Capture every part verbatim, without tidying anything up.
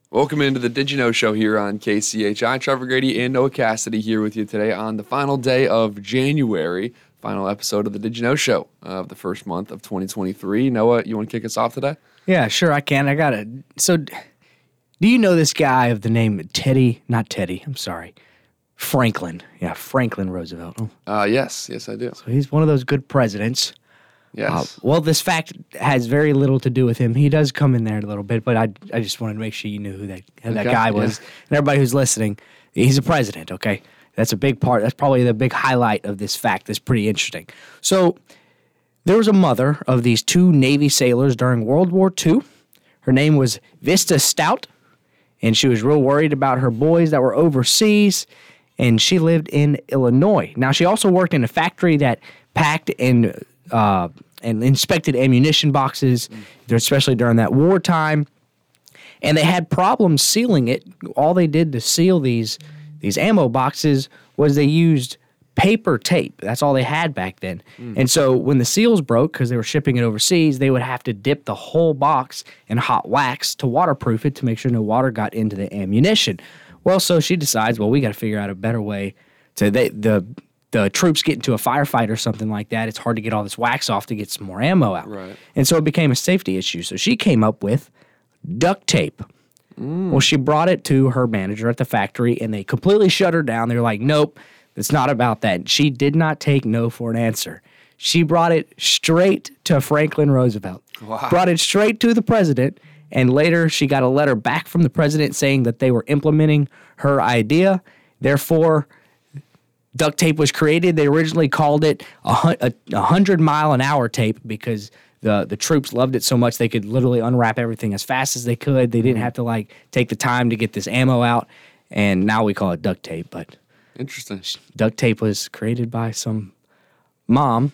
Welcome into the Did You Know Show here on K C H I. Trevor Grady and Noah Cassidy here with you today on the final day of January, final episode of the Did You Know Show of the first month of twenty twenty-three. Noah, you want to kick us off today? Yeah, sure, I can. I got it. So, do you know this guy of the name Teddy? Not Teddy, I'm sorry. Franklin. Yeah, Franklin Roosevelt. Oh. Uh, yes, yes, I do. So he's one of those good presidents. Yes. Uh, well, this fact has very little to do with him. He does come in there a little bit, but I I just wanted to make sure you knew who that who that Okay, guy was. yeah. And everybody who's listening, he's a president, okay? That's a big part. That's probably the big highlight of this fact that's pretty interesting. So there was a mother of these two Navy sailors during World War Two. Her name was Vista Stout, and she was real worried about her boys that were overseas, and she lived in Illinois. Now, she also worked in a factory that packed and uh, and inspected ammunition boxes, especially during that wartime. And they had problems sealing it. All they did to seal these these ammo boxes was they used paper tape. That's all they had back then. Mm. And so when the seals broke, because they were shipping it overseas, they would have to dip the whole box in hot wax to waterproof it to make sure no water got into the ammunition. Well, so she decides, well, we got to figure out a better way to they, the the troops get into a firefight or something like that. It's hard to get all this wax off to get some more ammo out. Right. And so it became a safety issue. So she came up with duct tape. Mm. Well, she brought it to her manager at the factory, and they completely shut her down. They were like, nope, it's not about that. She did not take no for an answer. She brought it straight to Franklin Roosevelt. Wow. Brought it straight to the president, and later she got a letter back from the president saying that they were implementing her idea. Therefore, duct tape was created. They originally called it a, a, a hundred mile an hour tape because the, the troops loved it so much they could literally unwrap everything as fast as they could. They didn't have to like take the time to get this ammo out, and now we call it duct tape. But Interesting. duct tape was created by some mom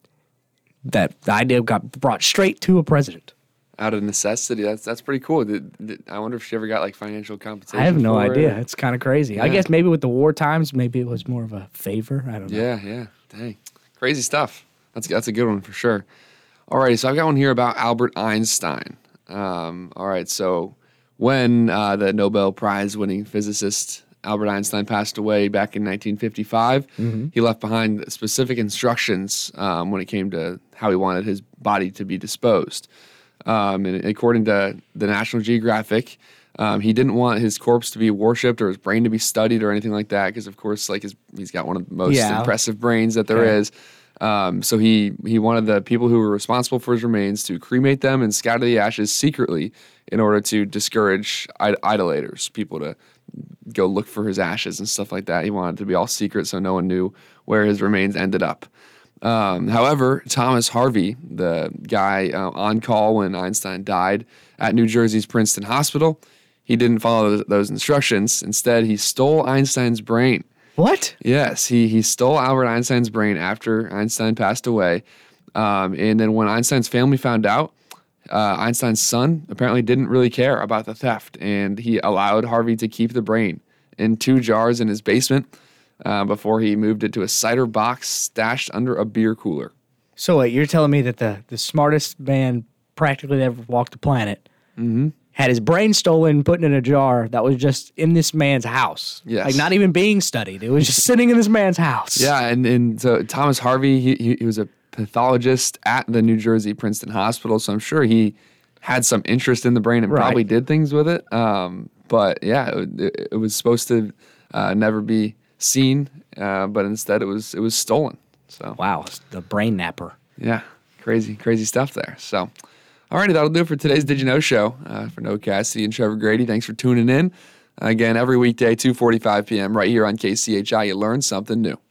that the idea got brought straight to a president. Out of necessity. That's that's pretty cool. Did, did, I wonder if she ever got like financial compensation. I have no for idea. it. It's kind of crazy. Yeah. I guess maybe with the war times, maybe it was more of a favor. I don't know. Yeah, yeah. Dang. Crazy stuff. That's that's a good one for sure. Alrighty, so I've got one here about Albert Einstein. Um, all right, so when uh, the Nobel Prize-winning physicist Albert Einstein passed away back in nineteen fifty-five, mm-hmm. he left behind specific instructions um, when it came to how he wanted his body to be disposed. Um, and according to the National Geographic, um, he didn't want his corpse to be worshipped or his brain to be studied or anything like that because, of course, like his, he's got one of the most Yeah. impressive brains that there Okay. is. Um, so he he wanted the people who were responsible for his remains to cremate them and scatter the ashes secretly in order to discourage id- idolaters, people to go look for his ashes and stuff like that. He wanted it to be all secret so no one knew where his remains ended up. Um, however, Thomas Harvey, the guy uh, on call when Einstein died at New Jersey's Princeton Hospital, he didn't follow those, those instructions. Instead, he stole Einstein's brain. What? Yes, he he stole Albert Einstein's brain after Einstein passed away. Um, and then when Einstein's family found out, uh, Einstein's son apparently didn't really care about the theft, and he allowed Harvey to keep the brain in two jars in his basement uh, before he moved it to a cider box stashed under a beer cooler. So wait, you're telling me that the, the smartest man practically that ever walked the planet Mm-hmm. had his brain stolen, put in a jar that was just in this man's house. Yes. Like not even being studied. It was just sitting in this man's house. Yeah, and, and so Thomas Harvey, he, he he was a pathologist at the New Jersey Princeton Hospital, so I'm sure he had some interest in the brain and Right. probably did things with it. Um, but yeah, it, it was supposed to uh, never be seen, uh, but instead it was it was stolen. So Wow, the brain napper. yeah, crazy crazy stuff there. So. Alrighty, that'll do it for today's Did You Know Show. Uh, for Noah Cassidy and Trevor Grady, thanks for tuning in. Again, every weekday, two forty-five p.m. right here on K C H I, you learn something new.